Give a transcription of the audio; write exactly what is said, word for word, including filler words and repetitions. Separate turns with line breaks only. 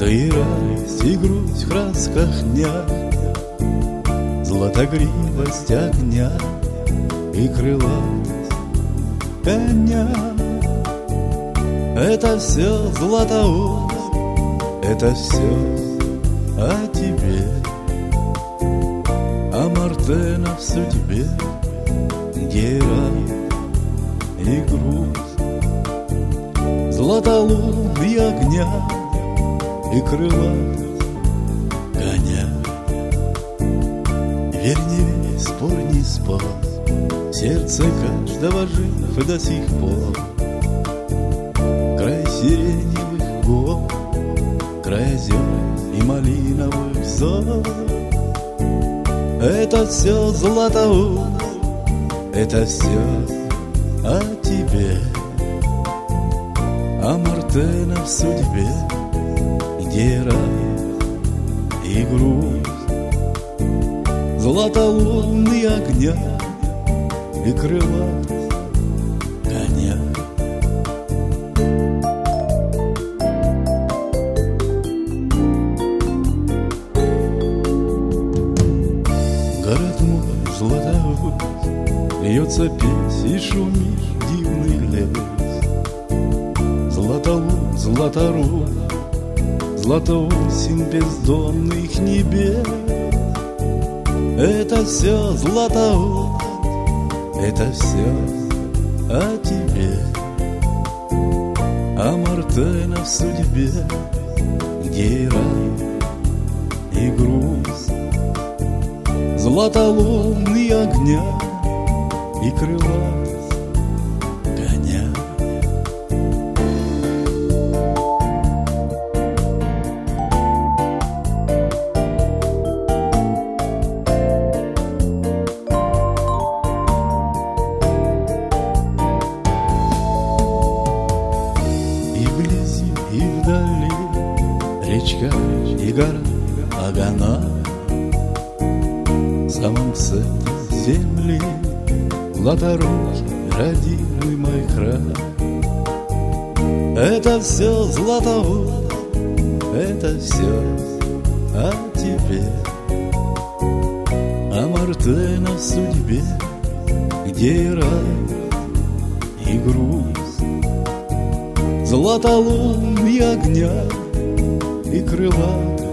Ты радость и грусть в красках дня, златогривость огня и крылатость коня. Это все, Златоуст, это все о тебе, о Мартена в судьбе, герой и грусть. Златолунный огня и крылатость коня. Верь, не верь, спорь, не спор, сердце каждого жив до сих пор. Край сиреневых гор, край озер и малиновых зор. Это все, Златоуст, это все о тебе, о Мартена в судьбе, герой и грусть. Златолунный огня и крылатость коня. Город мой, Златоуст, льется петь и шумит дивный лес. Златоуст, Златоруст, златоосень бездонных небес. Это все, Златоуст, это все о тебе, о Мартена в судьбе, герой и грусть. Златолунный огня и крылатость коня. И вдали речка и гора Агана, в самом центре земли Златорукий, родимый мой край. Это все, Златоуст, это все о тебе, о Мартена в судьбе, герой и грусть. Златолунный огня и крылатость